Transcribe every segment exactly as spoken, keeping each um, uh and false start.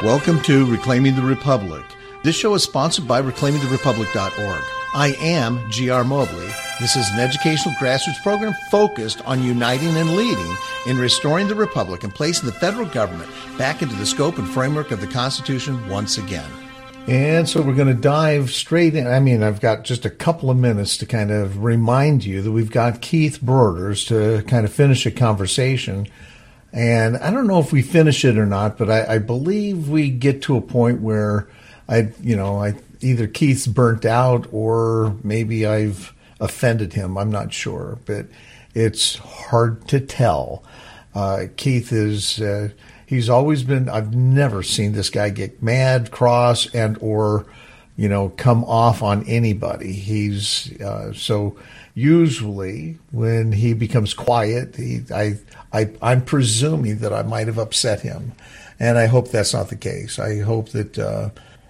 Welcome to Reclaiming the Republic. This show is sponsored by reclaiming the republic dot org. I am G R Mobley. This is an educational grassroots program focused on uniting and leading in restoring the republic and placing the federal government back into the scope and framework of the Constitution once again. And so we're going to dive straight in. I mean, I've got just a couple of minutes to kind of remind you that we've got Keith Broders to kind of finish a conversation. And I don't know if we finish it or not, but I, I believe we get to a point where I, you know, I either Keith's burnt out or maybe I've offended him. I'm not sure, but it's hard to tell. Uh, Keith is, uh, he's always been, I've never seen this guy get mad, cross, and or, you know, come off on anybody. He's, uh, so usually when he becomes quiet, he, I, I, I'm presuming that I might have upset him. And I hope that's not the case. I hope that, uh,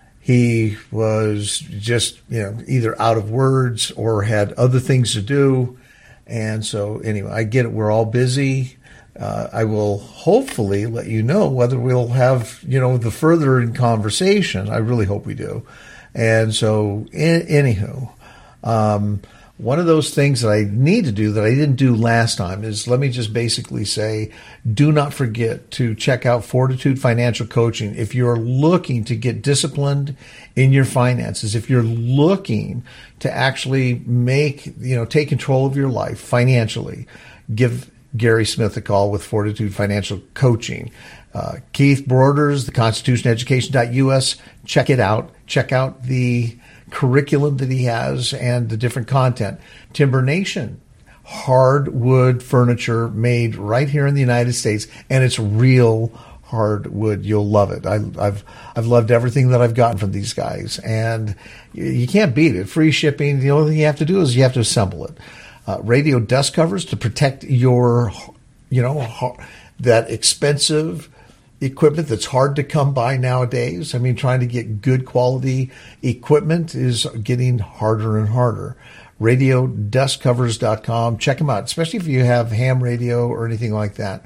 he was just, you know, either out of words or had other things to do. And so anyway, I get it. We're all busy. Uh, I will hopefully let you know whether we'll have, you know, the further in conversation. I really hope we do. And so in, anywho, um, one of those things that I need to do that I didn't do last time is, let me just basically say, do not forget to check out Fortitude Financial Coaching. If you're looking to get disciplined in your finances, if you're looking to actually make, you know, take control of your life financially, give Gary Smith a call with Fortitude Financial Coaching. Uh, Keith Broders, the Constitution Education dot U S. Check it out. Check out the curriculum that he has and the different content. Timber Nation, hardwood furniture made right here in the United States, and it's real hardwood. You'll love it. I, I've I've loved everything that I've gotten from these guys, and you, you can't beat it. Free shipping. The only thing you have to do is you have to assemble it. Uh, radio dust covers to protect your, you know, that expensive equipment that's hard to come by nowadays. I mean, trying to get good quality equipment is getting harder and harder. radio dust covers dot com. Check them out, especially if you have ham radio or anything like that.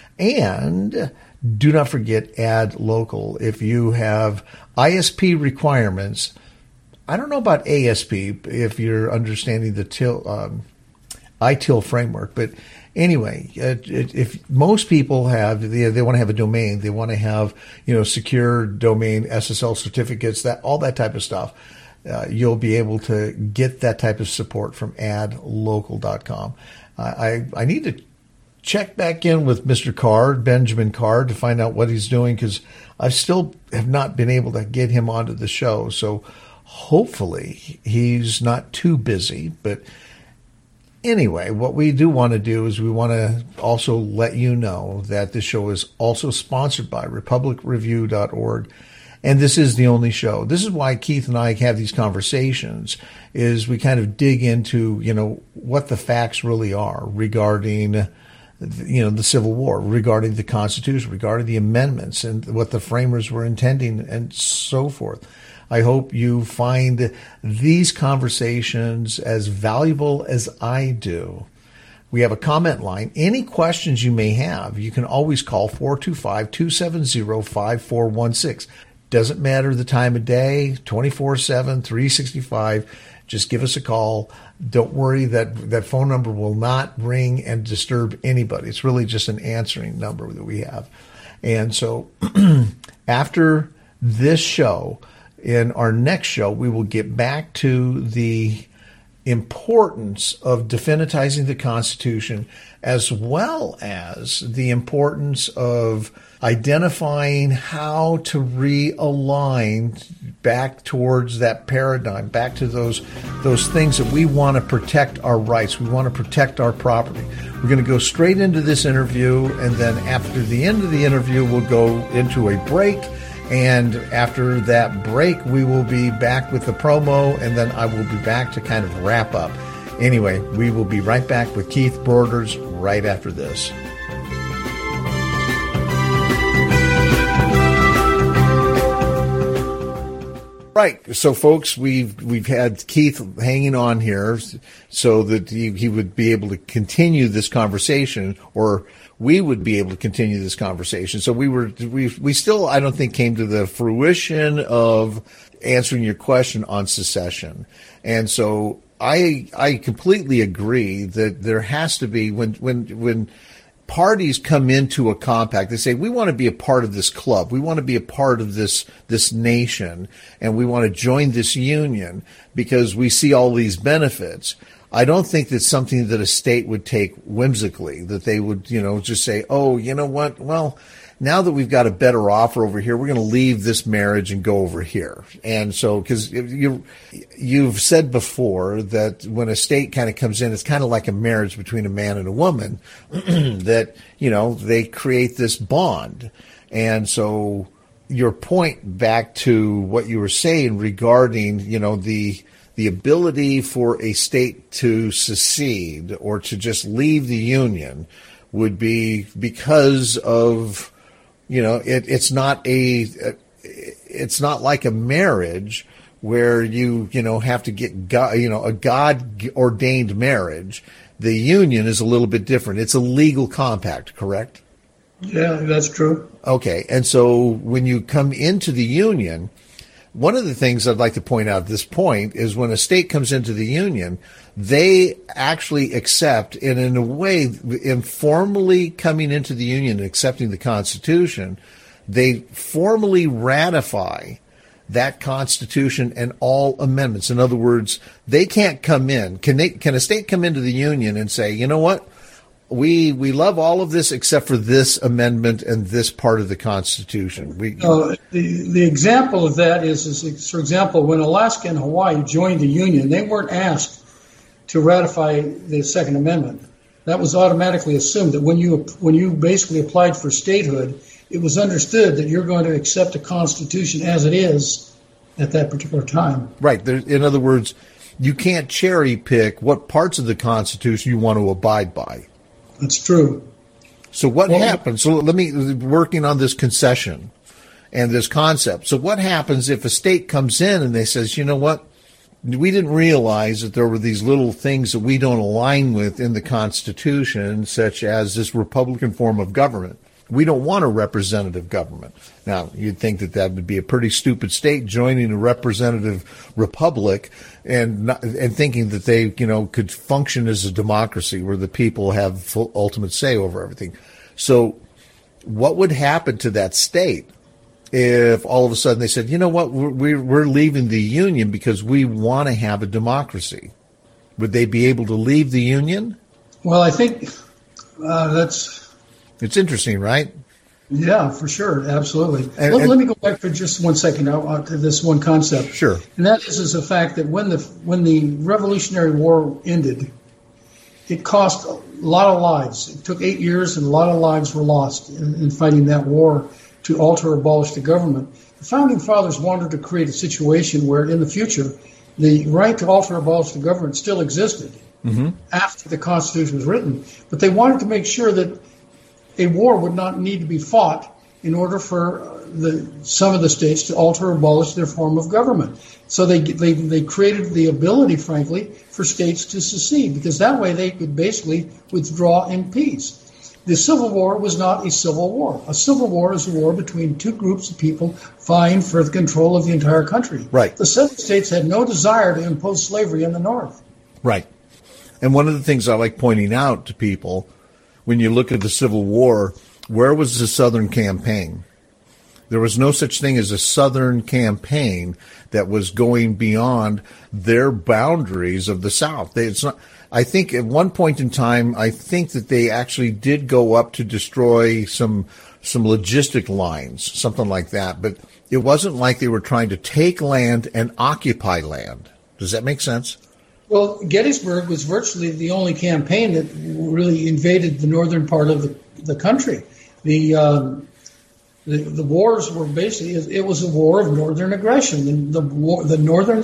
And do not forget Ad Local. If you have I S P requirements, I don't know about A S P if you're understanding the T I L, um, I T I L framework, but anyway, if most people have, they, they want to have a domain, they want to have, you know, secure domain, S S L certificates, that all that type of stuff. Uh, you'll be able to get that type of support from ad local dot com. Uh, I I need to check back in with Mister Card, Benjamin Card, to find out what he's doing, because I still have not been able to get him onto the show. So hopefully he's not too busy, but anyway, what we do want to do is we want to also let you know that this show is also sponsored by republic review dot org. And this is the only show. This is why Keith and I have these conversations, is we kind of dig into, you know, what the facts really are regarding, you know, the Civil War, regarding the Constitution, regarding the amendments and what the framers were intending and so forth. I hope you find these conversations as valuable as I do. We have a comment line. Any questions you may have, you can always call four two five, two seven zero, five four one six. Doesn't matter the time of day, twenty-four seven, three sixty-five. Just give us a call. Don't worry, that that phone number will not ring and disturb anybody. It's really just an answering number that we have. And so after this show, in our next show, we will get back to the importance of definitizing the Constitution, as well as the importance of identifying how to realign back towards that paradigm, back to those those things that we want to protect our rights, we want to protect our property. We're going to go straight into this interview, and then after the end of the interview, we'll go into a break. And after that break, we will be back with the promo, and then I will be back to kind of wrap up. Anyway, we will be right back with Keith Broders right after this. Right. So, folks, we've we've had Keith hanging on here so that he, he would be able to continue this conversation, or we would be able to continue this conversation. So we were we we still, I don't think, came to the fruition of answering your question on secession. And so I I completely agree that there has to be, when when when parties come into a compact, they say, we want to be a part of this club. We want to be a part of this, this nation, and we want to join this union because we see all these benefits. I don't think that's something that a state would take whimsically, that they would, you know, just say, oh, you know what? Well, now that we've got a better offer over here, we're going to leave this marriage and go over here. And so, because you, you've said before that when a state kind of comes in, it's kind of like a marriage between a man and a woman, that, you know, they create this bond. And so your point back to what you were saying regarding, you know, the the ability for a state to secede or to just leave the union would be because of, you know, it, it's not a, it's not like a marriage where you, you know, have to get, God, you know, a God ordained marriage. The union is a little bit different. It's a legal compact, correct? Yeah, that's true. Okay. And so when you come into the union, one of the things I'd like to point out at this point is when a state comes into the union, they actually accept, and in a way, informally coming into the union and accepting the Constitution, they formally ratify that Constitution and all amendments. In other words, they can't come in. Can they? Can a state come into the union and say, you know what? We we love all of this except for this amendment and this part of the Constitution. We, uh, the the example of that is, is, for example, when Alaska and Hawaii joined the Union, they weren't asked to ratify the Second Amendment. That was automatically assumed that when you when you basically applied for statehood, it was understood that you're going to accept the Constitution as it is at that particular time. Right. There, in other words, you can't cherry pick what parts of the Constitution you want to abide by. That's true. So what well, happens? So let me, working on this concession and this concept. So what happens if a state comes in and they says, you know what? We didn't realize that there were these little things that we don't align with in the Constitution, such as this Republican form of government. We don't want a representative government. Now, you'd think that that would be a pretty stupid state joining a representative republic and not, and thinking that they, you know, could function as a democracy where the people have full ultimate say over everything. So what would happen to that state if all of a sudden they said, you know what, we're, we're leaving the union because we want to have a democracy? Would they be able to leave the union? Well, I think uh, that's... It's interesting, right? Yeah, for sure. Absolutely. And, let, and, let me go back for just one second now to this one concept. Sure. And that is, is the fact that when the when the Revolutionary War ended, it cost a lot of lives. It took eight years, and a lot of lives were lost in, in fighting that war to alter or abolish the government. The Founding Fathers wanted to create a situation where, in the future, the right to alter or abolish the government still existed mm-hmm. after the Constitution was written. But they wanted to make sure that a war would not need to be fought in order for the some of the states to alter or abolish their form of government. So they they they created the ability, frankly, for states to secede, because that way they could basically withdraw in peace. The Civil War was not a civil war. A civil war is a war between two groups of people vying for the control of the entire country. Right. The Southern states had no desire to impose slavery in the North. Right. And one of the things I like pointing out to people, when you look at the Civil War, where was the Southern campaign? There was no such thing as a Southern campaign that was going beyond their boundaries of the South. They, it's not. I think at one point in time, I think that they actually did go up to destroy some some logistic lines, something like that. But it wasn't like they were trying to take land and occupy land. Does that make sense? Well, Gettysburg was virtually the only campaign that really invaded the northern part of the, the country. The, um, the the wars were basically, it was a war of northern aggression. And the war, the northern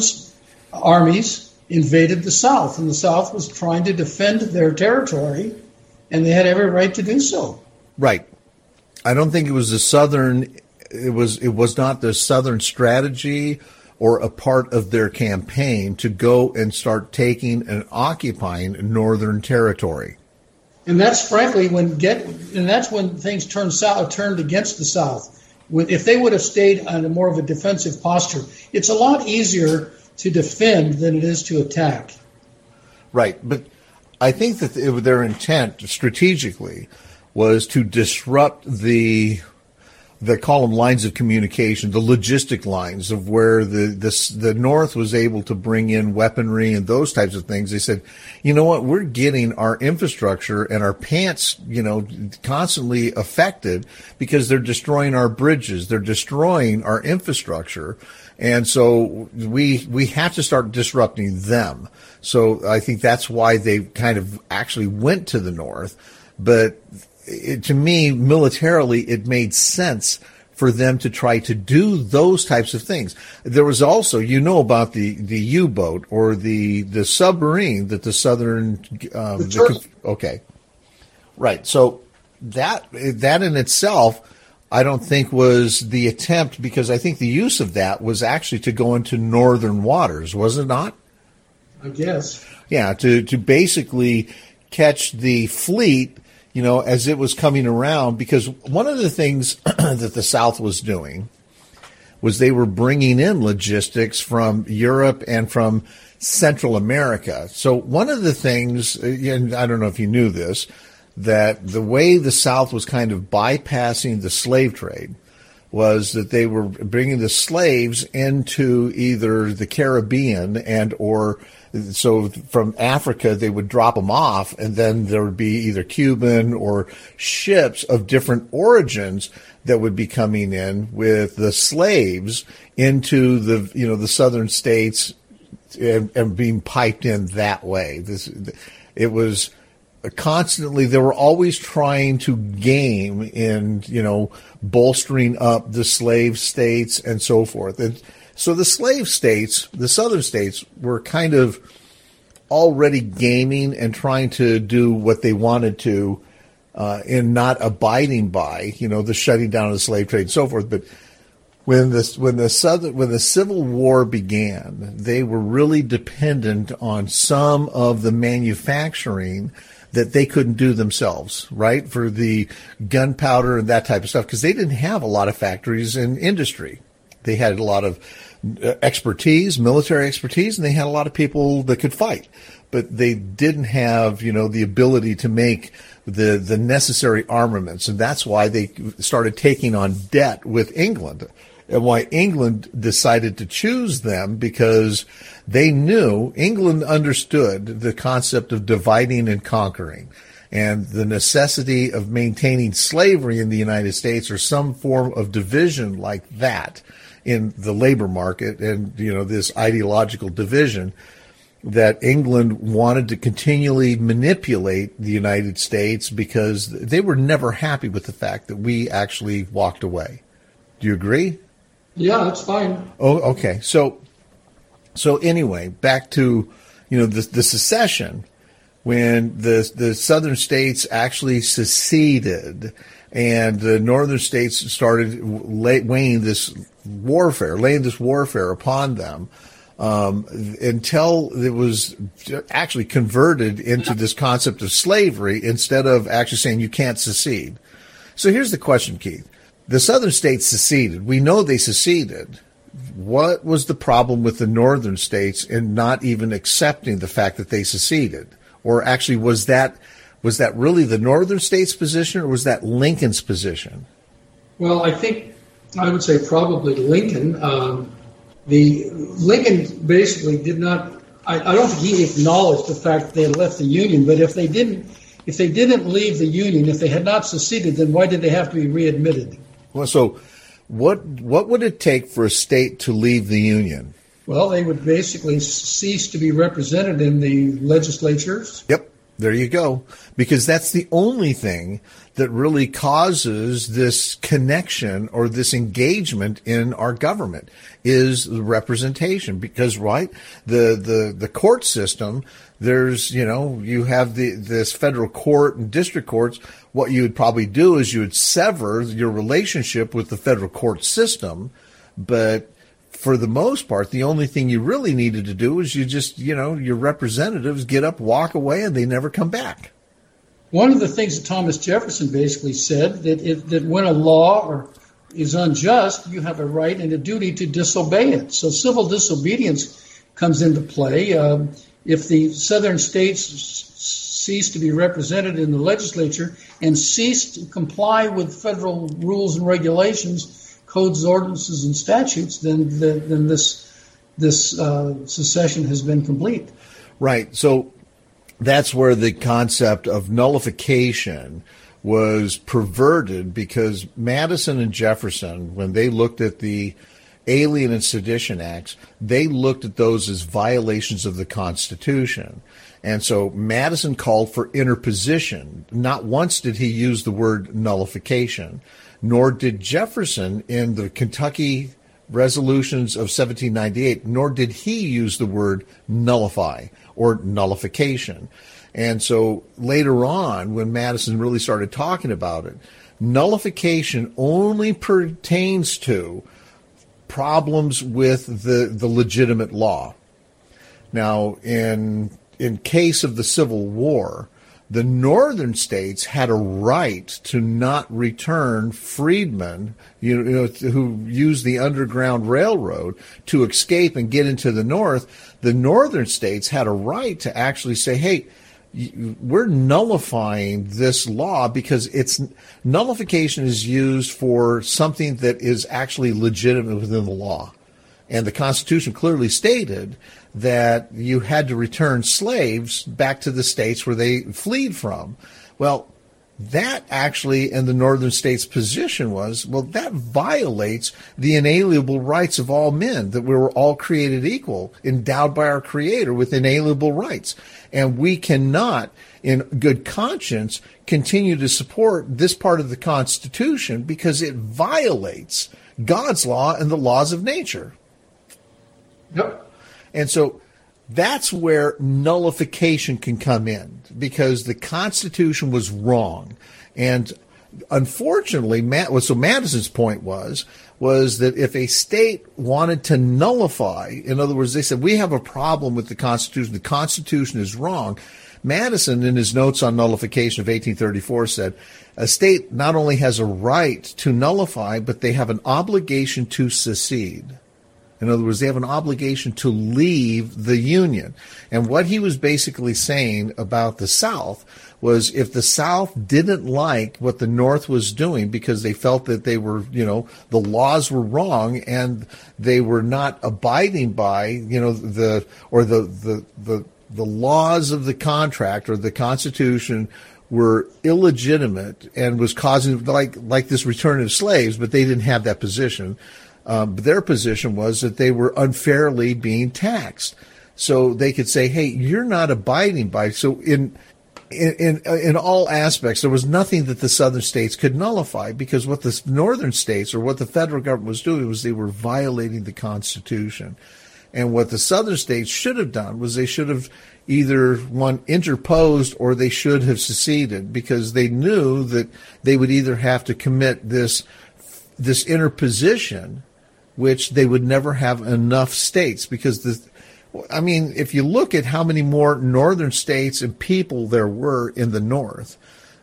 armies invaded the South, and the South was trying to defend their territory, and they had every right to do so. Right. I don't think it was the Southern, it was it was not the Southern strategy or a part of their campaign to go and start taking and occupying Northern territory. And that's frankly when get, and that's when things turned south, turned against the South. If they would have stayed on a more of a defensive posture, it's a lot easier to defend than it is to attack. Right, but I think that their intent strategically was to disrupt the, they call them lines of communication, the logistic lines of where the, the, the North was able to bring in weaponry and those types of things. They said, you know what, we're getting our infrastructure and our pants, you know, constantly affected because they're destroying our bridges. They're destroying our infrastructure. And so we, we have to start disrupting them. So I think that's why they kind of actually went to the North. But it, to me, militarily, it made sense for them to try to do those types of things. There was also, you know, about the, the U-boat or the, the submarine that the Southern, um, the the, okay. Right. So that, that in itself, I don't think was the attempt, because I think the use of that was actually to go into northern waters, was it not? I guess. Yeah, to, to basically catch the fleet, you know, as it was coming around, because one of the things that the South was doing was they were bringing in logistics from Europe and from Central America. So one of the things, and I don't know if you knew this, that the way the South was kind of bypassing the slave trade was that they were bringing the slaves into either the Caribbean and or so from Africa they would drop them off, and then there would be either Cuban or ships of different origins that would be coming in with the slaves into the, you know, the southern states and, and being piped in that way. This, it was constantly, they were always trying to game in, you know, bolstering up the slave states and so forth. And so the slave states, the southern states, were kind of already gaming and trying to do what they wanted to uh, in not abiding by, you know, the shutting down of the slave trade and so forth. But when the, when the southern, when the Civil War began, they were really dependent on some of the manufacturing that they couldn't do themselves, right? For the gunpowder and that type of stuff, because they didn't have a lot of factories in industry. They had a lot of expertise, military expertise, and they had a lot of people that could fight. But they didn't have, you know, the ability to make the, the necessary armaments. And that's why they started taking on debt with England. And why England decided to choose them, because they knew, England understood the concept of dividing and conquering and the necessity of maintaining slavery in the United States or some form of division like that in the labor market and, you know, this ideological division, that England wanted to continually manipulate the United States because they were never happy with the fact that we actually walked away. Do you agree? Yeah, that's fine. Oh, okay. So, so anyway, back to, you know, the, the secession, when the the southern states actually seceded and the northern states started lay, weighing this warfare, laying this warfare upon them, um, until it was actually converted into this concept of slavery instead of actually saying you can't secede. So here's the question, Keith. The southern states seceded. We know they seceded. What was the problem with the northern states in not even accepting the fact that they seceded? Or actually, was that was that really the northern states' position, or was that Lincoln's position? Well, I think I would say probably Lincoln. Um, the Lincoln basically did not. I, I don't think he acknowledged the fact that they had left the Union. But if they didn't, if they didn't leave the Union, if they had not seceded, then why did they have to be readmitted? Well, so what what would it take for a state to leave the Union? Well, they would basically cease to be represented in the legislatures. Yep, there you go. Because that's the only thing that really causes this connection or this engagement in our government is the representation. Because, right, the, the, the court system, there's, you know, you have the this federal court and district courts. What you would probably do is you would sever your relationship with the federal court system, but for the most part, the only thing you really needed to do was you just, you know, your representatives get up, walk away, and they never come back. One of the things that Thomas Jefferson basically said, that if, that when a law or is unjust, you have a right and a duty to disobey it. So civil disobedience comes into play. Um, if the southern states cease to be represented in the legislature and cease to comply with federal rules and regulations, codes, ordinances, and statutes, then the, then this this uh, secession has been complete. Right. So that's where the concept of nullification was perverted, because Madison and Jefferson, when they looked at the Alien and Sedition Acts, they looked at those as violations of the Constitution. And so Madison called for interposition. Not once did he use the word nullification, nor did Jefferson in the Kentucky resolutions of seventeen ninety-eight, nor did he use the word nullify or nullification. And so later on, when Madison really started talking about it, nullification only pertains to problems with the, the legitimate law. Now, in in case of the Civil War, the northern states had a right to not return freedmen, you know, who used the Underground Railroad to escape and get into the North. The northern states had a right to actually say, hey, we're nullifying this law, because it's nullification is used for something that is actually legitimate within the law. And the Constitution clearly stated that you had to return slaves back to the states where they fled from. Well, that actually, in the northern states' position was, well, that violates the inalienable rights of all men, that we were all created equal, endowed by our Creator with inalienable rights. And we cannot, in good conscience, continue to support this part of the Constitution because it violates God's law and the laws of nature. Yep. And so that's where nullification can come in, because the Constitution was wrong. And unfortunately, Matt, so Madison's point was, was that if a state wanted to nullify, in other words, they said, we have a problem with the Constitution, the Constitution is wrong. Madison, in his notes on nullification of eighteen thirty-four, said, a state not only has a right to nullify, but they have an obligation to secede. In other words, they have an obligation to leave the Union. And what he was basically saying about the South was, if the South didn't like what the North was doing because they felt that they were, you know, the laws were wrong and they were not abiding by, you know, the, or the, the, the, the laws of the contract or the Constitution were illegitimate and was causing, like, like this return of slaves, but they didn't have that position. Um, their position was that they were unfairly being taxed. So they could say, hey, you're not abiding by. So in, in, in, in all aspects, there was nothing that the southern states could nullify, because what the northern states or what the federal government was doing was they were violating the Constitution. And what the southern states should have done was they should have either, one, interposed, or they should have seceded, because they knew that they would either have to commit this, this interposition, which they would never have enough states, because the, I mean, if you look at how many more northern states and people there were in the North,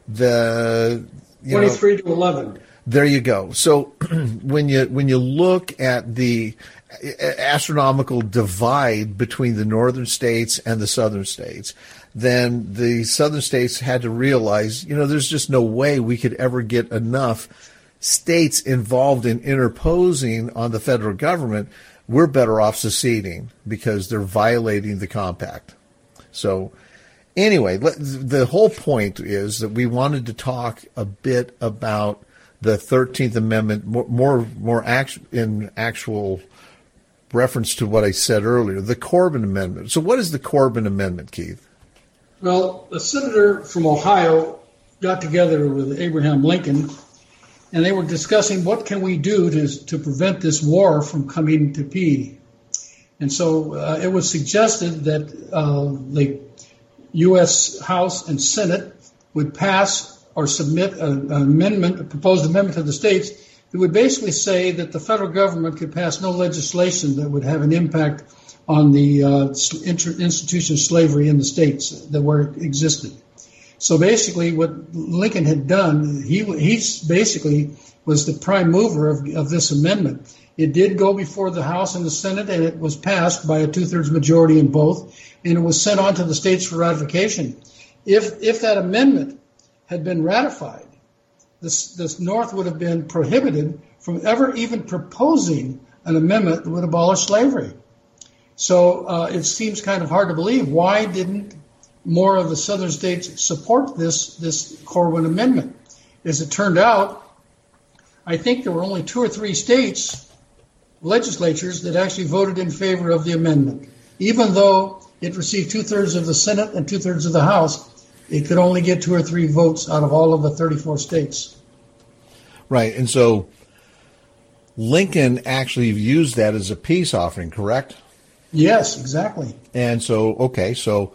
the you twenty-three know, to eleven. There you go. So when you when you look at the astronomical divide between the northern states and the southern states, then the southern states had to realize, you know, there's just no way we could ever get enough states involved in interposing on the federal government. We're better off seceding because they're violating the compact. So anyway, the whole point is that we wanted to talk a bit about the thirteenth Amendment, more more, more act, in actual reference to what I said earlier, the Corbin Amendment. So what is the Corbin Amendment, Keith? Well, a senator from Ohio got together with Abraham Lincoln, and they were discussing what can we do to to prevent this war from coming to be. And so uh, it was suggested that uh, the U S House and Senate would pass or submit an amendment, a proposed amendment to the states it would basically say that the federal government could pass no legislation that would have an impact on the uh, institution of slavery in the states that where it existed. So basically what Lincoln had done, he he basically was the prime mover of, of this amendment. It did go before the House and the Senate, and it was passed by a two-thirds majority in both, and it was sent on to the states for ratification. If if that amendment had been ratified, this, this North would have been prohibited from ever even proposing an amendment that would abolish slavery. So uh, it seems kind of hard to believe. Why didn't more of the southern states support this this Corwin Amendment? As it turned out, I think there were only two or three states, legislatures, that actually voted in favor of the amendment. Even though it received two-thirds of the Senate and two-thirds of the House, it could only get two or three votes out of all of the thirty-four states. Right, and so Lincoln actually used that as a peace offering, correct? Yes, exactly. And so, okay, so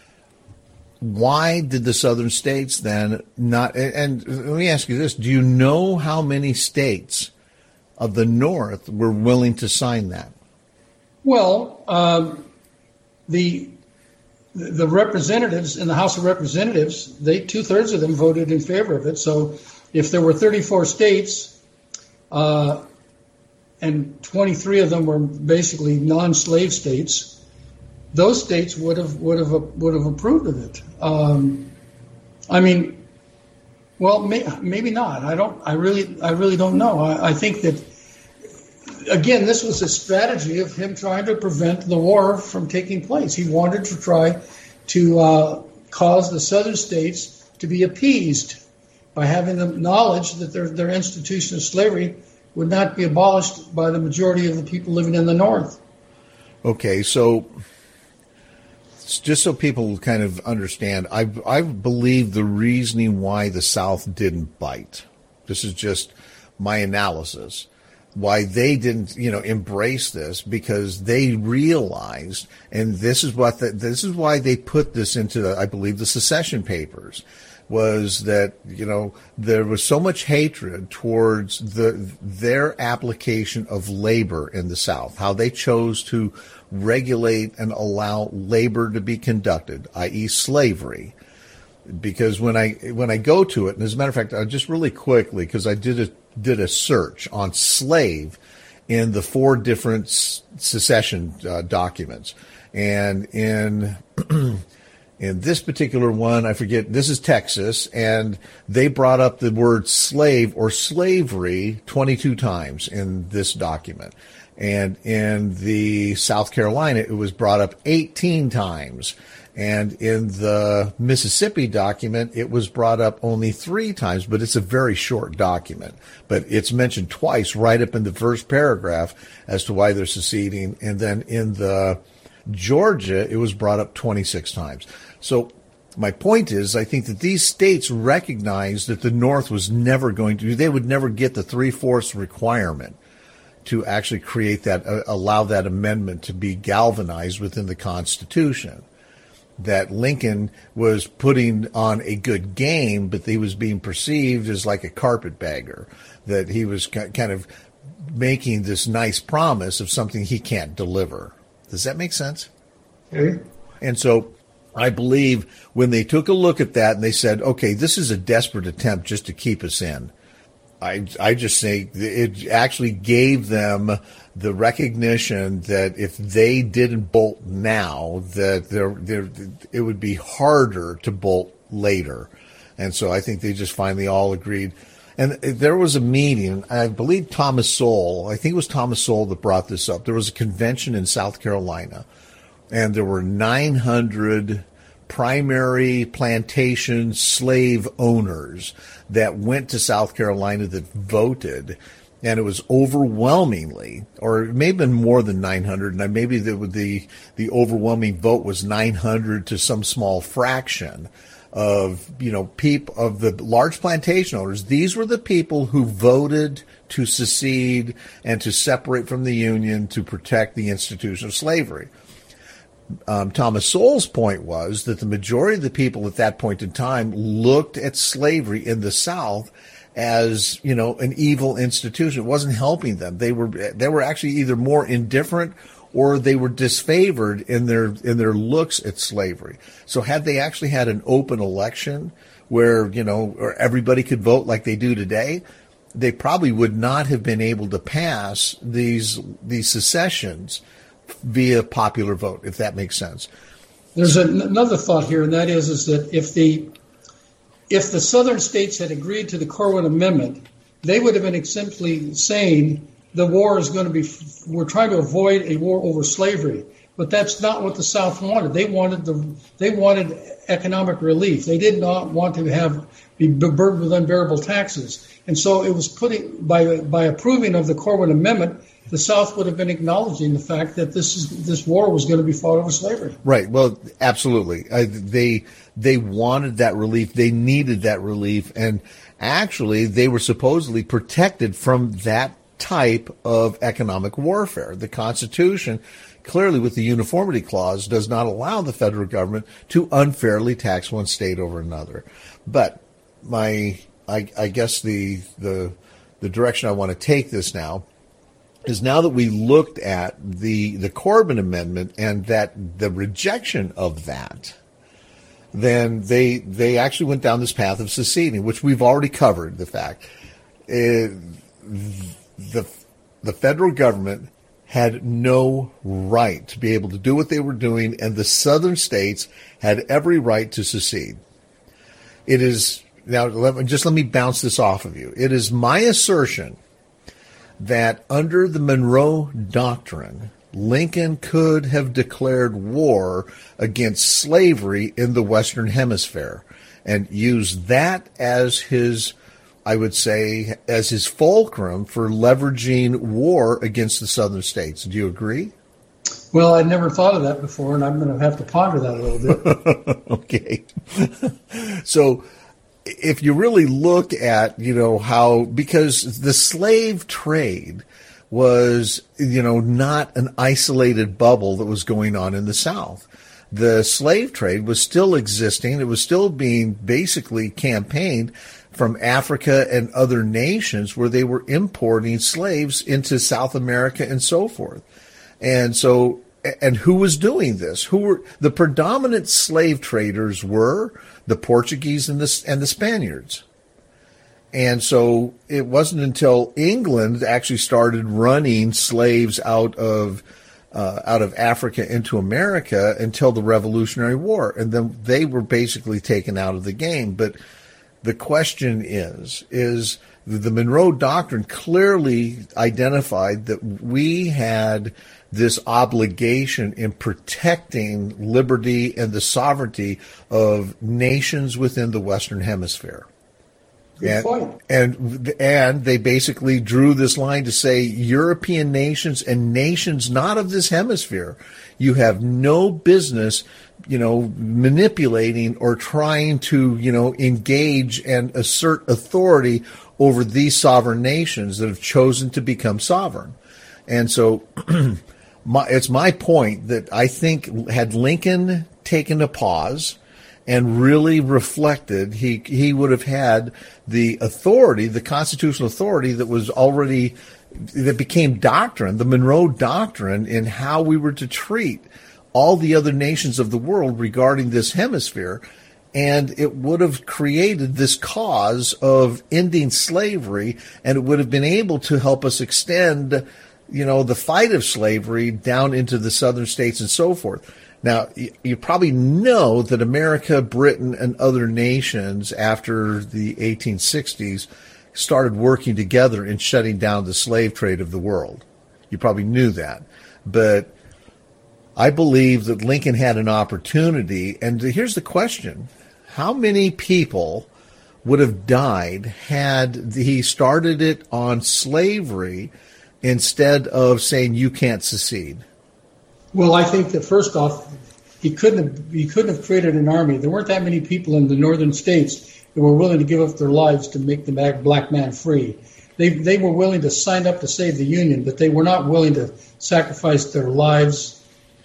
why did the southern states then not, and let me ask you this, do you know how many states of the North were willing to sign that? Well, um, the the representatives in the House of Representatives, they two-thirds of them voted in favor of it. So if there were thirty-four states, uh, and twenty-three of them were basically non-slave states, those states would have would have would have approved of it. Um, I mean, well, may, maybe not. I don't. I really, I really don't know. I, I think that again, this was a strategy of him trying to prevent the war from taking place. He wanted to try to uh, cause the southern states to be appeased by having the knowledge that their their institution of slavery would not be abolished by the majority of the people living in the North. Okay, so just so people kind of understand, I I believe the reasoning why the South didn't bite, this is just my analysis, why they didn't, you know, embrace this, because they realized, and this is what the, this is why they put this into, the, I believe, the secession papers, was that, you know, there was so much hatred towards the their application of labor in the South, how they chose to regulate and allow labor to be conducted, that is slavery. Because when I when I go to it, and as a matter of fact, uh, just really quickly, because I did a did a search on slave in the four different secession uh, documents, and in in this particular one, I forget, this is Texas, and they brought up the word slave or slavery twenty-two times in this document. And in the South Carolina, it was brought up eighteen times. And in the Mississippi document, it was brought up only three times, but it's a very short document. But it's mentioned twice right up in the first paragraph as to why they're seceding. And then in the Georgia, it was brought up twenty-six times. So my point is, I think that these states recognized that the North was never going to, they would never get the three-fourths requirement to actually create that, uh, allow that amendment to be galvanized within the Constitution. That Lincoln was putting on a good game, but he was being perceived as like a carpetbagger, that he was kind of making this nice promise of something he can't deliver. Does that make sense? Okay. And so I believe when they took a look at that and they said, okay, this is a desperate attempt just to keep us in, I, I just think it actually gave them the recognition that if they didn't bolt now, that there, there, it would be harder to bolt later. And so I think they just finally all agreed. And there was a meeting, I believe Thomas Sowell, I think it was Thomas Sowell that brought this up. There was a convention in South Carolina, and there were nine hundred primary plantation slave owners that went to South Carolina that voted, and it was overwhelmingly, or it may have been more than nine hundred, and maybe the the, the overwhelming vote was nine hundred to some small fraction of, you know, people of the large plantation owners. These were the people who voted to secede and to separate from the Union to protect the institution of slavery. Um, Thomas Sowell's point was that the majority of the people at that point in time looked at slavery in the South as, you know, an evil institution. It wasn't helping them. They were they were actually either more indifferent or they were disfavored in their in their looks at slavery. So had they actually had an open election where, you know, or everybody could vote like they do today, they probably would not have been able to pass these these secessions via popular vote, if that makes sense. There's an, another thought here, and that is is that if the if the southern states had agreed to the Corwin Amendment, they would have been simply saying the war is going to be, we're trying to avoid a war over slavery. But that's not what the South wanted. They wanted the they wanted economic relief. They did not want to have be burdened with unbearable taxes. And so it was putting by by approving of the Corwin Amendment, the South would have been acknowledging the fact that this is this war was going to be fought over slavery. Right. Well, absolutely. Uh, they they wanted that relief. They needed that relief, and actually, they were supposedly protected from that type of economic warfare. The Constitution, clearly with the uniformity clause, does not allow the federal government to unfairly tax one state over another. But my, I, I guess the the the direction I want to take this now is, now that we looked at the the Corbin Amendment and that the rejection of that, then they they actually went down this path of seceding, which we've already covered. The fact, uh, the the federal government had no right to be able to do what they were doing, and the southern states had every right to secede. It is now let me, just let me bounce this off of you. It is my assertion that under the Monroe Doctrine, Lincoln could have declared war against slavery in the Western Hemisphere and used that as his, I would say, as his fulcrum for leveraging war against the southern states. Do you agree? Well, I'd never thought of that before, and I'm going to have to ponder that a little bit. Okay. So if you really look at, you know, how, because the slave trade was, you know, not an isolated bubble that was going on in the South. The slave trade was still existing. It was still being basically campaigned from Africa and other nations where they were importing slaves into South America and so forth. And so, and who was doing this? Who were the predominant slave traders? Were the Portuguese and the and the Spaniards. And so it wasn't until England actually started running slaves out of uh, out of Africa into America until the Revolutionary War, and then they were basically taken out of the game. But the question is, is the Monroe Doctrine clearly identified that we had this obligation in protecting liberty and the sovereignty of nations within the Western Hemisphere. Good point. And, and and they basically drew this line to say European nations and nations not of this hemisphere, you have no business, you know, manipulating or trying to, you know, engage and assert authority over these sovereign nations that have chosen to become sovereign. And so my, it's my point that I think had Lincoln taken a pause and really reflected, he he would have had the authority, the constitutional authority that was already, that became doctrine, the Monroe Doctrine, in how we were to treat all the other nations of the world regarding this hemisphere. And it would have created this cause of ending slavery, and it would have been able to help us extend, you know, the fight of slavery down into the southern states and so forth. Now, you probably know that America, Britain, and other nations after the eighteen sixties started working together in shutting down the slave trade of the world. You probably knew that. But I believe that Lincoln had an opportunity. And here's the question. How many people would have died had he started it on slavery instead of saying you can't secede? Well, I think that first off, he couldn't have, he couldn't have created an army. There weren't that many people in the northern states that were willing to give up their lives to make the black man free. They they were willing to sign up to save the Union, but they were not willing to sacrifice their lives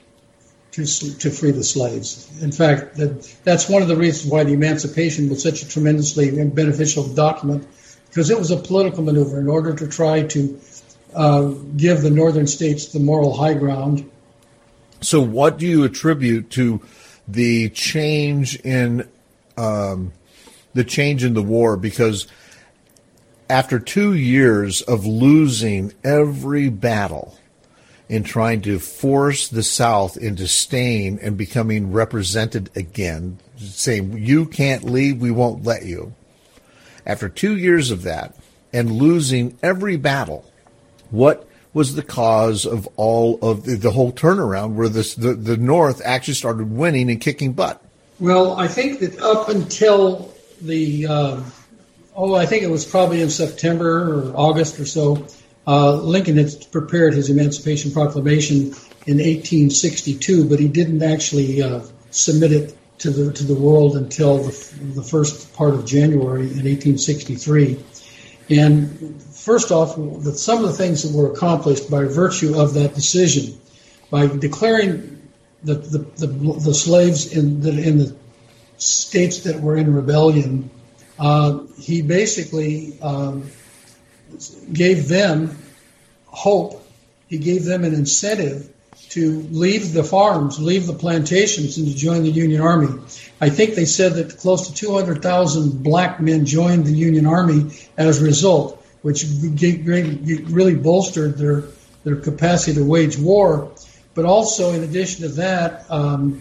to to free the slaves. In fact, that, that's one of the reasons why the Emancipation was such a tremendously beneficial document, because it was a political maneuver in order to try to uh, give the northern states the moral high ground. So what do you attribute to the change in um, the change in the war? Because after two years of losing every battle in trying to force the South into staying and becoming represented again, saying, you can't leave, we won't let you. After two years of that and losing every battle, what was the cause of all of the, the whole turnaround where this, the, the North actually started winning and kicking butt? Well, I think that up until the, uh, oh, I think it was probably in September or August or so, uh, Lincoln had prepared his Emancipation Proclamation in eighteen sixty-two, but he didn't actually uh, submit it to the to the world until the, the first part of January in eighteen sixty-three. And first off, some of the things that were accomplished by virtue of that decision, by declaring the the, the, the slaves in the, in the states that were in rebellion, uh, he basically um, gave them hope. He gave them an incentive to leave the farms, leave the plantations, and to join the Union Army. I think they said that close to two hundred thousand black men joined the Union Army as a result, which really bolstered their, their capacity to wage war. But also, in addition to that, um,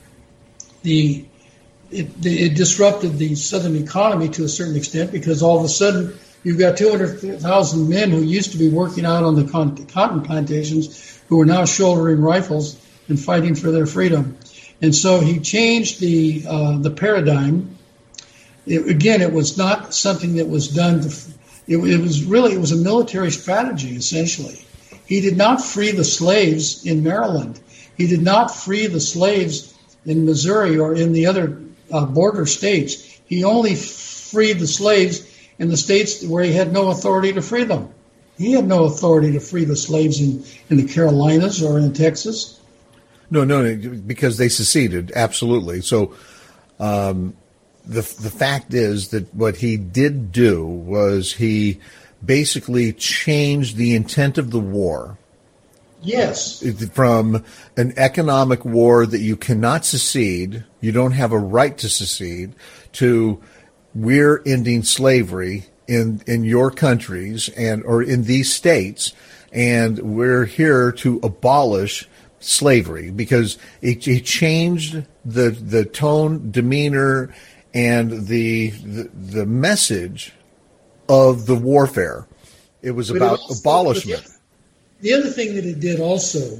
the it, it disrupted the Southern economy to a certain extent, because all of a sudden you've got two hundred thousand men who used to be working out on the cotton plantations who are now shouldering rifles and fighting for their freedom. And so he changed the uh, the paradigm. It, again, it was not something that was done to, it, it was really, it was a military strategy, essentially. He did not free the slaves in Maryland. He did not free the slaves in Missouri or in the other uh, border states. He only freed the slaves in the states where he had no authority to free them. He had no authority to free the slaves in, in the Carolinas or in Texas. No, no, because they seceded, absolutely. So um, the the fact is that what he did do was he basically changed the intent of the war. Yes. From an economic war that you cannot secede, you don't have a right to secede, to we're ending slavery in in your countries and or in these states, and we're here to abolish slavery, because it, it changed the the tone, demeanor, and the, the the message of the warfare. It was but about it also, abolishment. The other thing that it did also,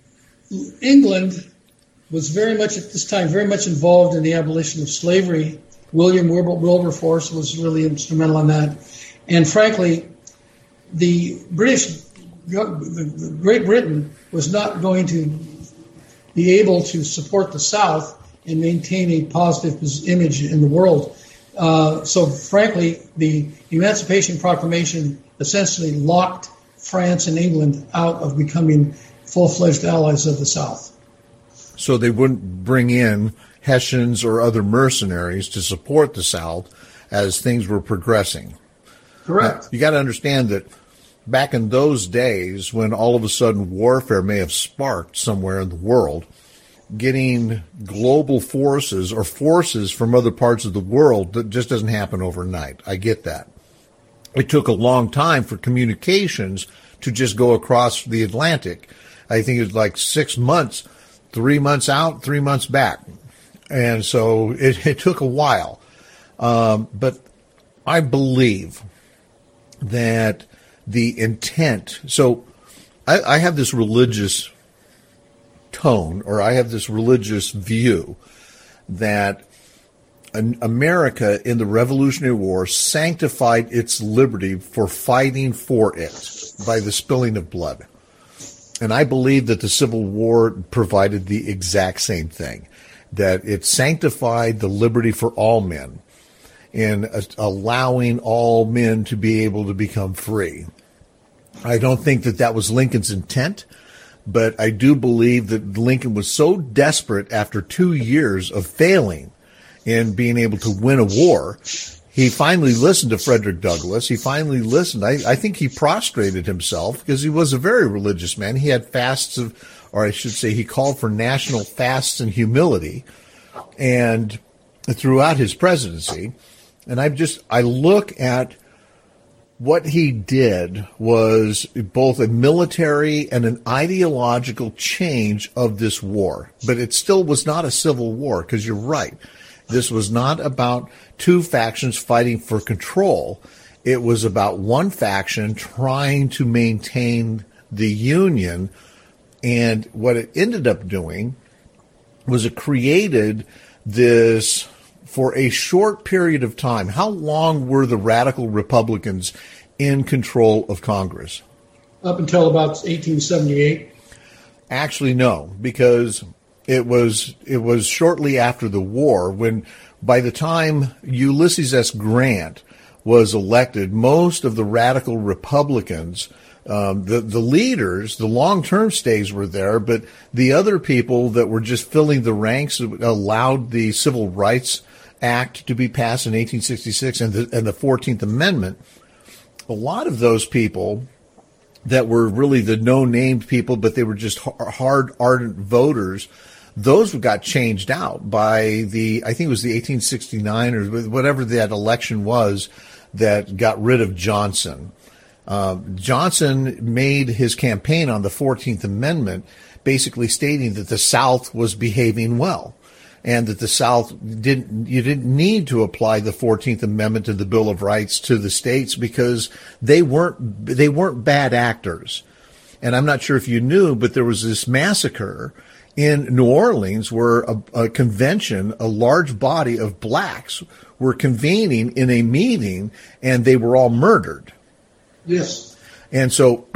England was very much at this time very much involved in the abolition of slavery. William Wilberforce was really instrumental in that. And frankly, the British, the Great Britain was not going to be able to support the South and maintain a positive image in the world. Uh, so frankly, the Emancipation Proclamation essentially locked France and England out of becoming full-fledged allies of the South. So they wouldn't bring in Hessians or other mercenaries to support the South as things were progressing. Correct. Now, you got to understand that back in those days, when all of a sudden warfare may have sparked somewhere in the world, getting global forces or forces from other parts of the world, that just doesn't happen overnight. I get that. It took a long time for communications to just go across the Atlantic. I think it was like six months, three months out, three months back. And so it, it took a while. Um, but I believe that the intent, so I, I have this religious tone, or I have this religious view that America in the Revolutionary War sanctified its liberty for fighting for it by the spilling of blood. And I believe that the Civil War provided the exact same thing, that it sanctified the liberty for all men in allowing all men to be able to become free. I don't think that that was Lincoln's intent, but I do believe that Lincoln was so desperate after two years of failing in being able to win a war, He finally listened to Frederick Douglass. He finally listened. I, I think he prostrated himself because he was a very religious man. He had fasts of, or I should say he called for national fasts and humility and throughout his presidency. And I've just, I look at what he did was both a military and an ideological change of this war. But it still was not a civil war because you're right. This was not about two factions fighting for control. It was about one faction trying to maintain the Union. And what it ended up doing was it created this, for a short period of time. How long were the radical Republicans in control of Congress? Up until about eighteen seventy-eight. Actually, no, because it was it was shortly after the war when, by the time Ulysses S. Grant was elected, most of the radical Republicans, um, the the leaders, the long-term stays were there, but the other people that were just filling the ranks allowed the Civil Rights Act to be passed in eighteen sixty-six and the, and the fourteenth Amendment. A lot of those people that were really the no-named people, but they were just hard, ardent voters, those got changed out by the, I think it was the eighteen sixty-nine or whatever that election was that got rid of Johnson. Uh, Johnson made his campaign on the fourteenth Amendment basically stating that the South was behaving well and that the South didn't, you didn't need to apply the fourteenth Amendment to the Bill of Rights to the states because they weren't, they weren't bad actors. And I'm not sure if you knew, but there was this massacre in New Orleans where a, a convention, a large body of blacks were convening in a meeting and they were all murdered. Yes. And so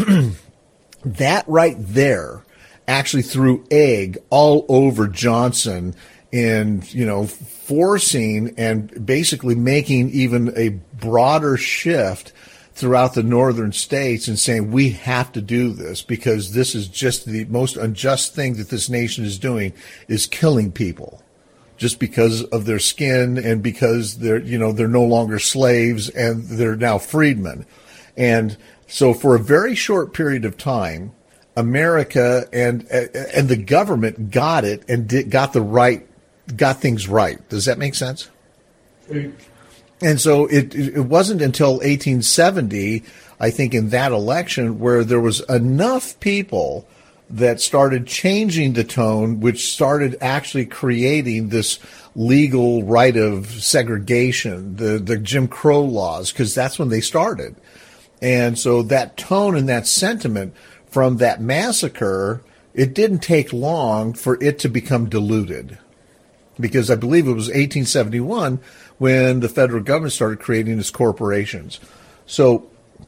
that right there actually threw egg all over Johnson in, you know, forcing and basically making even a broader shift throughout the northern states and saying we have to do this because this is just the most unjust thing that this nation is doing, is killing people just because of their skin and because they're, you know, they're no longer slaves and they're now freedmen. And so for a very short period of time, America and and the government got it and did, got the right, got things right. Does that make sense? Right. And so it it wasn't until eighteen seventy, I think, in that election where there was enough people that started changing the tone, which started actually creating this legal right of segregation, the, the Jim Crow laws, because that's when they started. And so that tone and that sentiment from that massacre, it didn't take long for it to become diluted. Because I believe it was eighteen seventy-one when the federal government started creating its corporations. So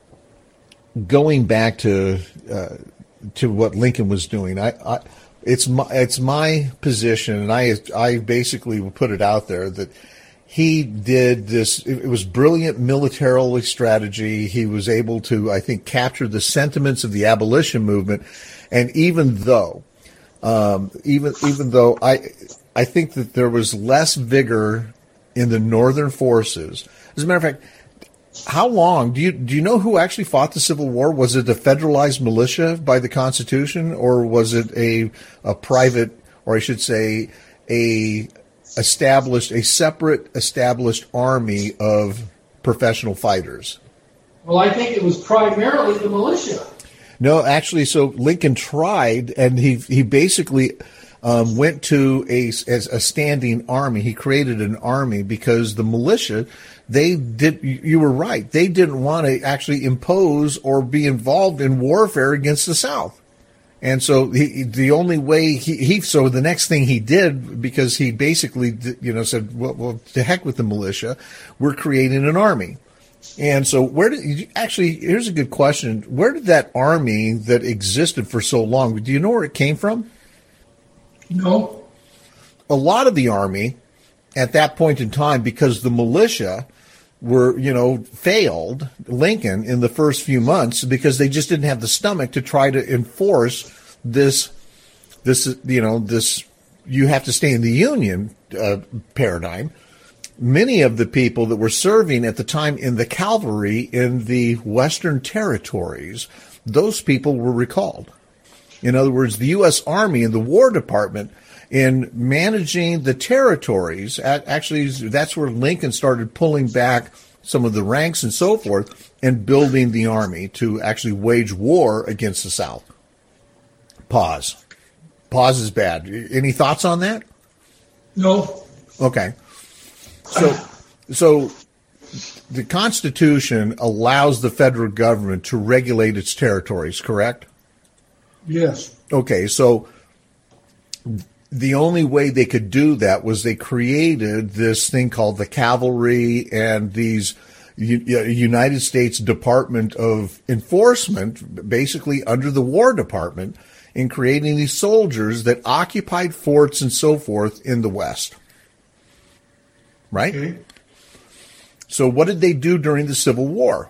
going back to uh, to what Lincoln was doing, I, I it's my it's my position, and I I basically put it out there that he did this. It was brilliant military strategy. He was able to, I think, capture the sentiments of the abolition movement, and even though, um, even even though I. I think that there was less vigor in the northern forces. As a matter of fact, how long do you do you know who actually fought the Civil War? Was it a federalized militia by the Constitution, or was it a a private, or I should say, a established a separate established army of professional fighters? Well, I think it was primarily the militia. No, actually, so Lincoln tried, and he he basically. Um, went to a, as a standing army. He created an army because the militia, they did, you were right, they didn't want to actually impose or be involved in warfare against the South. And so he, the only way he, he, so the next thing he did, because he basically, you know, said, well, well, to heck with the militia, we're creating an army. And so where did, actually, here's a good question. Where did that army that existed for so long, do you know where it came from? No. A lot of the army at that point in time, because the militia were, you know, failed Lincoln in the first few months because they just didn't have the stomach to try to enforce this, this, you know, this, you have to stay in the Union uh, paradigm. many of the people that were serving at the time in the cavalry in the Western territories, those people were recalled. In other words, the U S Army and the War Department, in managing the territories, actually that's where Lincoln started pulling back some of the ranks and so forth and building the Army to actually wage war against the South. Pause. Pause is bad. Any thoughts on that? No. Okay. So, so the Constitution allows the federal government to regulate its territories, correct? Yes. Okay, so the only way they could do that was they created this thing called the cavalry and these U- United States Department of Enforcement, basically under the War Department, in creating these soldiers that occupied forts and so forth in the West. Right? Okay. So what did they do during the Civil War?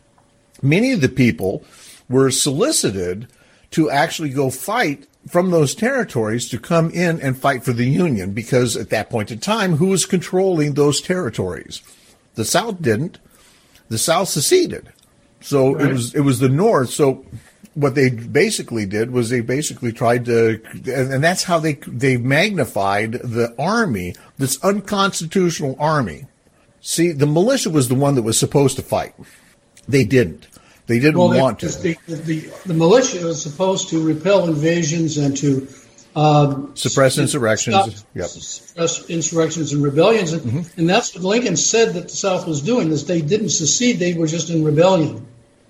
Many of the people were solicited to actually go fight from those territories to come in and fight for the Union, because at that point in time, who was controlling those territories? The South didn't. The South seceded. So right. it was it was the North. So what they basically did was they basically tried to, and that's how they they magnified the army, this unconstitutional army. See, the militia was the one that was supposed to fight. They didn't. They didn't well, want to. The, the, the militia was supposed to repel invasions and to um, suppress insurrections. Stop, yep. Suppress insurrections and rebellions. And, mm-hmm. and that's what Lincoln said that the South was doing, is they didn't secede, they were just in rebellion.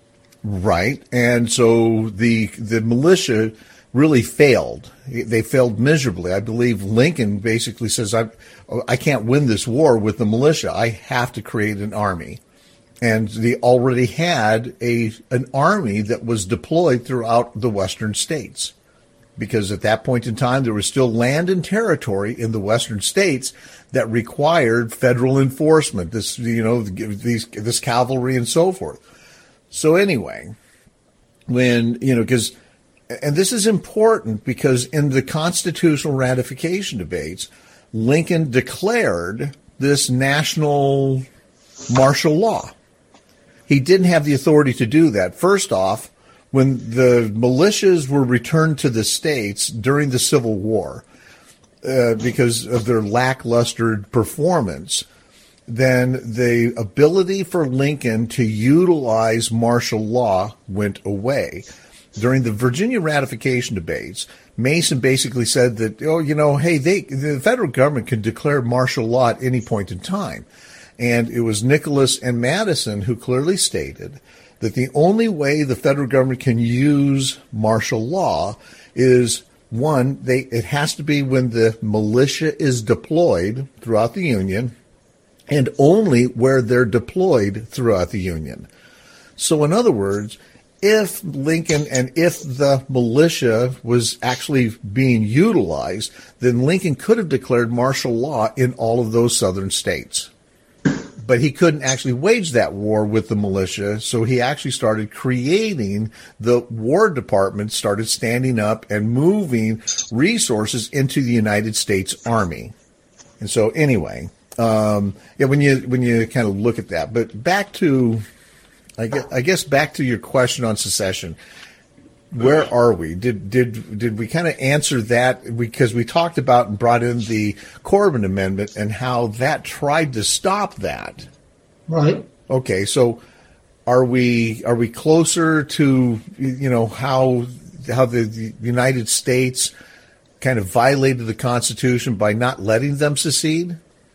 Right. And so the the militia really failed. They failed miserably. I believe Lincoln basically says, I, I can't win this war with the militia. I have to create an army. And they already had a an army that was deployed throughout the western states, because at that point in time there was still land and territory in the western states that required federal enforcement. This, you know, these this cavalry and so forth. So anyway, when you know, because and this is important because in the constitutional ratification debates, Lincoln declared this national martial law. He didn't have the authority to do that. First off, when the militias were returned to the states during the Civil War, uh, because of their lackluster performance, then the ability for Lincoln to utilize martial law went away. During the Virginia ratification debates, Mason basically said that, oh, you know, hey, they, the federal government can declare martial law at any point in time. And it was Nicholas and Madison who clearly stated that the only way the federal government can use martial law is, one, they it has to be when the militia is deployed throughout the Union, and only where they're deployed throughout the Union. So in other words, if Lincoln and if the militia was actually being utilized, then Lincoln could have declared martial law in all of those southern states. But he couldn't actually wage that war with the militia, so he actually started creating the War Department, started standing up and moving resources into the United States Army. And so anyway, um, yeah, when you when you kind of look at that, but back to, I guess, I guess back to your question on secession. Where are we? Did did did we kind of answer that? Because we talked about and brought in the Corbin Amendment and how that tried to stop that. Right. Okay, so are we are we closer to, you know, how how the, the United States kind of violated the Constitution by not letting them secede?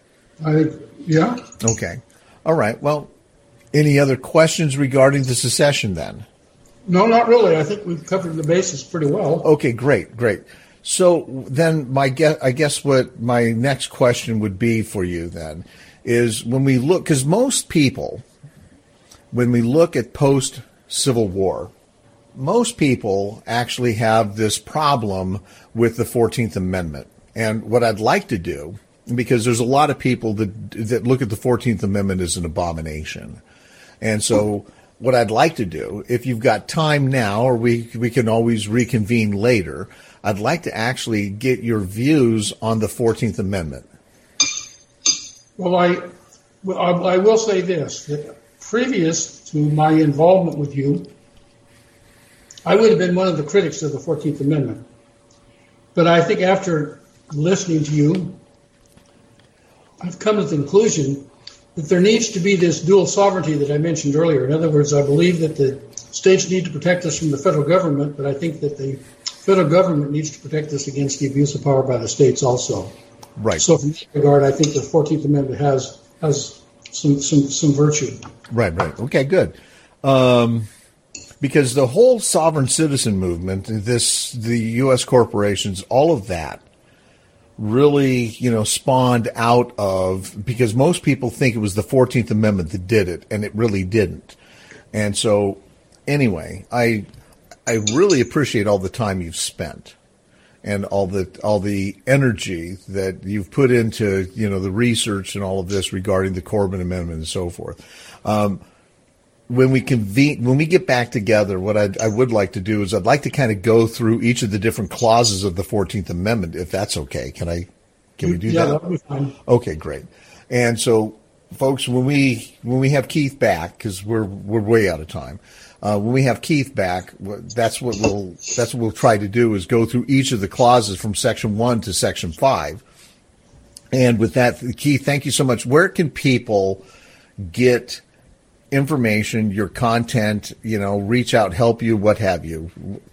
I yeah. Okay. All right. Well, any other questions regarding the secession then? No, not really. I think we've covered the basis pretty well. Okay, great, great. So then my guess, I guess what my next question would be for you then is when we look, because most people, when we look at post-Civil War, most people actually have this problem with the fourteenth Amendment. And what I'd like to do, because there's a lot of people that that look at the fourteenth Amendment as an abomination. And so what I'd like to do, if you've got time now, or we we can always reconvene later, I'd like to actually get your views on the fourteenth Amendment. Well, I, well, I will say this, that previous to my involvement with you, I would have been one of the critics of the fourteenth Amendment. But I think after listening to you, I've come to the conclusion that there needs to be this dual sovereignty that I mentioned earlier. In other words, I believe that the states need to protect us from the federal government, but I think that the federal government needs to protect us against the abuse of power by the states also. Right. So from that regard, I think the fourteenth Amendment has has some some, some virtue. Right, right. Okay, good. Um, because the whole sovereign citizen movement, this the U S corporations, all of that really, you know, spawned out of, because most people think it was the fourteenth Amendment that did it, and it really didn't. And so, anyway, I I really appreciate all the time you've spent and all the all the energy that you've put into, you know, the research and all of this regarding the Corbin Amendment and so forth. Um, when we convene, when we get back together, what I'd, I would like to do is I'd like to kind of go through each of the different clauses of the fourteenth Amendment, if that's okay. Can I? Can we do yeah, that? That'll be fine. Okay, great. And so, folks, when we when we have Keith back, because we're we're way out of time. Uh, when we have Keith back, that's what we'll that's what we'll try to do is go through each of the clauses from Section One to Section Five. And with that, Keith, thank you so much. Where can people get information, your content, you know, reach out, help you, what have you?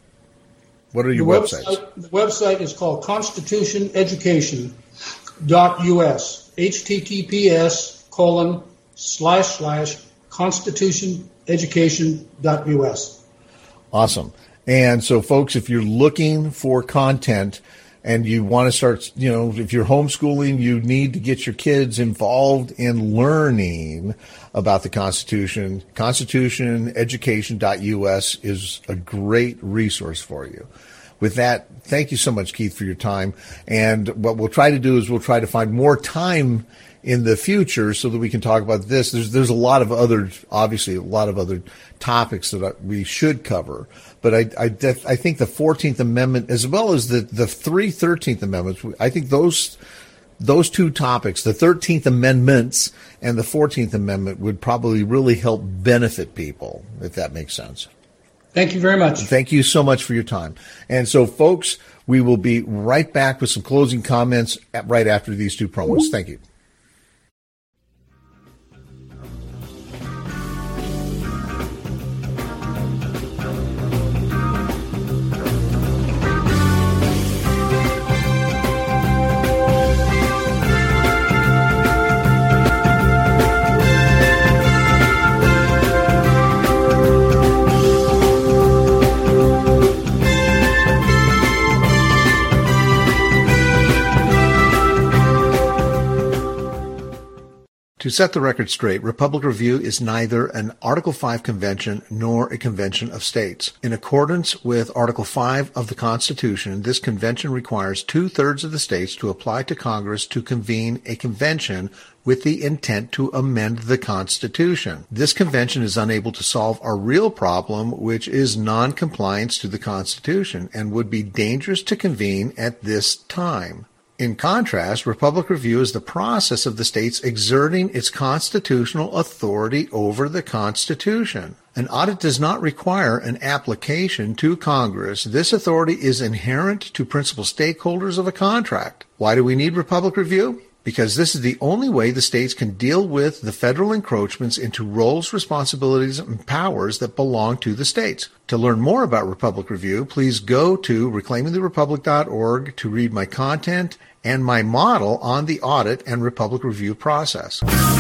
What are your the websites? Website, the website is called constitution education dot U S. H T T P S colon slash slash constitution education dot U S. Awesome. And so, folks, if you're looking for content and you want to start, you know, if you're homeschooling, you need to get your kids involved in learning about the Constitution. constitution education dot U S is a great resource for you. With that, thank you so much, Keith, for your time. And what we'll try to do is we'll try to find more time in the future so that we can talk about this. There's there's a lot of other, obviously, a lot of other topics that we should cover. But I I, def, I think the fourteenth Amendment, as well as the, the three thirteenth Amendments, I think those those two topics, the thirteenth Amendments and the fourteenth Amendment, would probably really help benefit people, if that makes sense. Thank you very much. Thank you so much for your time. And so, folks, we will be right back with some closing comments at, right after these two promos. Thank you. To set the record straight, Republic Review is neither an Article five convention nor a convention of states. In accordance with Article five of the Constitution, this convention requires two-thirds of the states to apply to Congress to convene a convention with the intent to amend the Constitution. This convention is unable to solve our real problem, which is non-compliance to the Constitution, and would be dangerous to convene at this time. In contrast, Republic Review is the process of the states exerting its constitutional authority over the Constitution. An audit does not require an application to Congress. This authority is inherent to principal stakeholders of a contract. Why do we need Republic Review? Because this is the only way the states can deal with the federal encroachments into roles, responsibilities, and powers that belong to the states. To learn more about Republic Review, please go to reclaiming the republic dot org to read my content and my model on the audit and Republic Review process.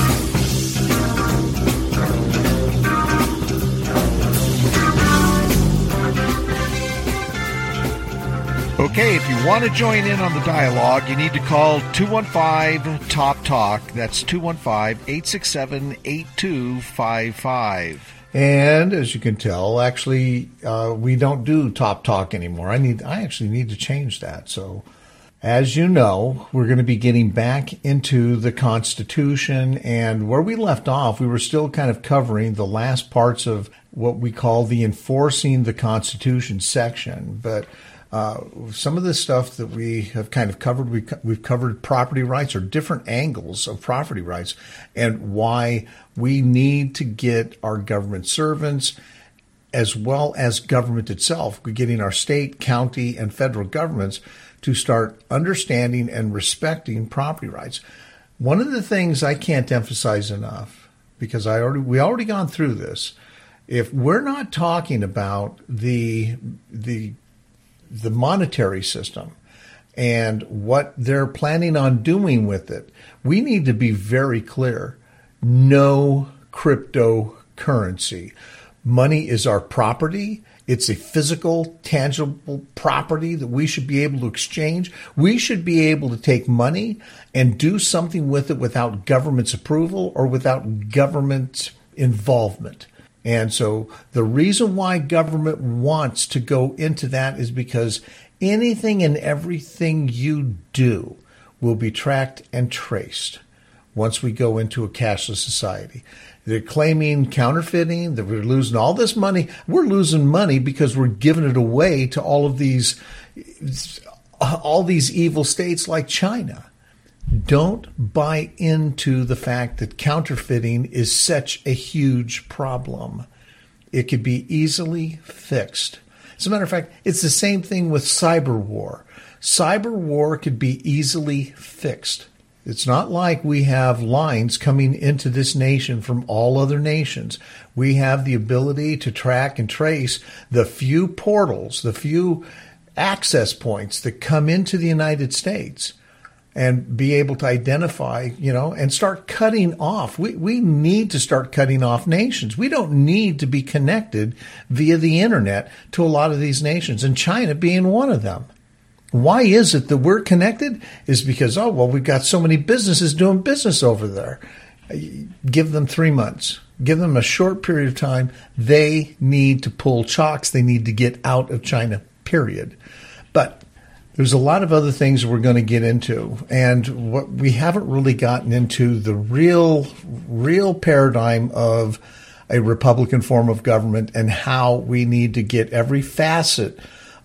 Okay, if you want to join in on the dialogue, you need to call two one five top talk. That's two one five, eight six seven, eight two five five. And as you can tell, actually, uh, we don't do Top Talk anymore. I need, I actually need to change that. So, as you know, we're going to be getting back into the Constitution, and where we left off, we were still kind of covering the last parts of what we call the enforcing the Constitution section. But Uh, some of the stuff that we have kind of covered, we, we've covered property rights or different angles of property rights and why we need to get our government servants as well as government itself, we're getting our state, county, and federal governments to start understanding and respecting property rights. One of the things I can't emphasize enough, because I already we already gone through this, if we're not talking about the the the monetary system and what they're planning on doing with it, we need to be very clear. No cryptocurrency. Money is our property. It's a physical, tangible property that we should be able to exchange. We should be able to take money and do something with it without government's approval or without government involvement. And so the reason why government wants to go into that is because anything and everything you do will be tracked and traced once we go into a cashless society. They're claiming counterfeiting, that we're losing all this money. We're losing money because we're giving it away to all of these, all these evil states like China. Don't buy into the fact that counterfeiting is such a huge problem. It could be easily fixed. As a matter of fact, it's the same thing with cyber war. Cyber war could be easily fixed. It's not like we have lines coming into this nation from all other nations. We have the ability to track and trace the few portals, the few access points that come into the United States and be able to identify, you know, and start cutting off. We, we need to start cutting off nations. We don't need to be connected via the internet to a lot of these nations, and China being one of them. Why is it that we're connected? Is because, oh, well, we've got so many businesses doing business over there. Give them three months. Give them a short period of time. They need to pull chocks. They need to get out of China, period. But there's a lot of other things we're going to get into. And what we haven't really gotten into the real, real paradigm of a Republican form of government and how we need to get every facet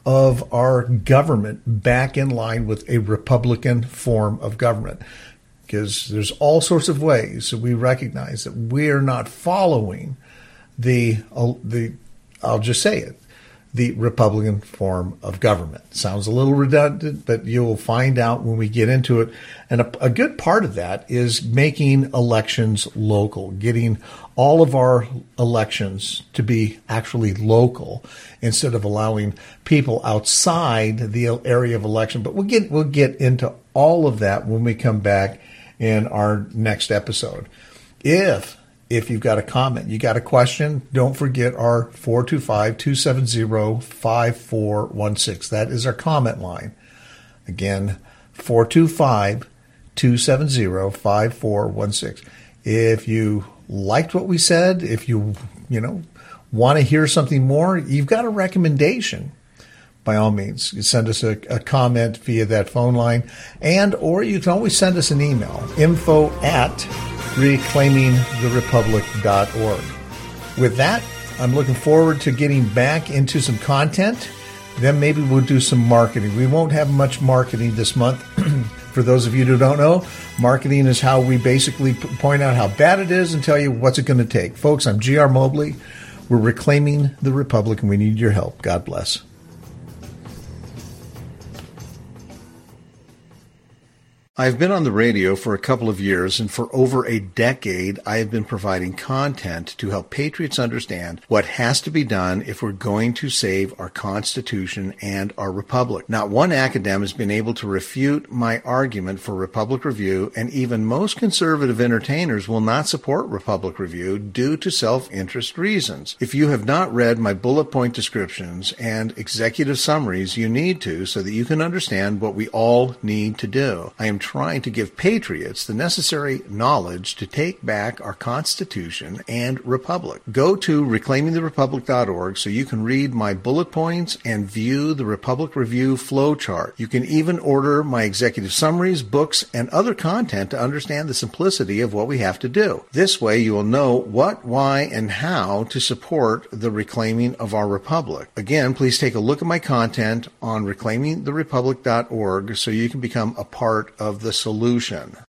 of our government back in line with a Republican form of government. Because there's all sorts of ways that we recognize that we're not following the, uh, the I'll just say it, the Republican form of government. Sounds a little redundant, but you'll find out when we get into it. And a, a good part of that is making elections local, getting all of our elections to be actually local instead of allowing people outside the area of election. But we'll get we'll get into all of that when we come back in our next episode. If If you've got a comment, you got a question, don't forget our four two five, two seven zero, five four one six. That is our comment line. Again, four two five, two seven zero, five four one six. If you liked what we said, if you, you know, want to hear something more, you've got a recommendation, by all means, you send us a, a comment via that phone line, and or you can always send us an email, info at reclaiming the republic dot org. With that, I'm looking forward to getting back into some content. Then maybe we'll do some marketing. We won't have much marketing this month. For those of you who don't know, marketing is how we basically point out how bad it is and tell you what's it going to take. Folks, I'm G R Mobley. We're reclaiming the republic, and we need your help. God bless. I've been on the radio for a couple of years, and for over a decade, I have been providing content to help patriots understand what has to be done if we're going to save our Constitution and our republic. Not one academic has been able to refute my argument for Republic Review, and even most conservative entertainers will not support Republic Review due to self-interest reasons. If you have not read my bullet point descriptions and executive summaries, you need to so that you can understand what we all need to do. I am trying to give patriots the necessary knowledge to take back our Constitution and Republic. Go to reclaiming the republic dot org so you can read my bullet points and view the Republic Review flowchart. You can even order my executive summaries, books, and other content to understand the simplicity of what we have to do. This way you will know what, why, and how to support the reclaiming of our republic. Again, please take a look at my content on reclaiming the republic dot org so you can become a part of the solution.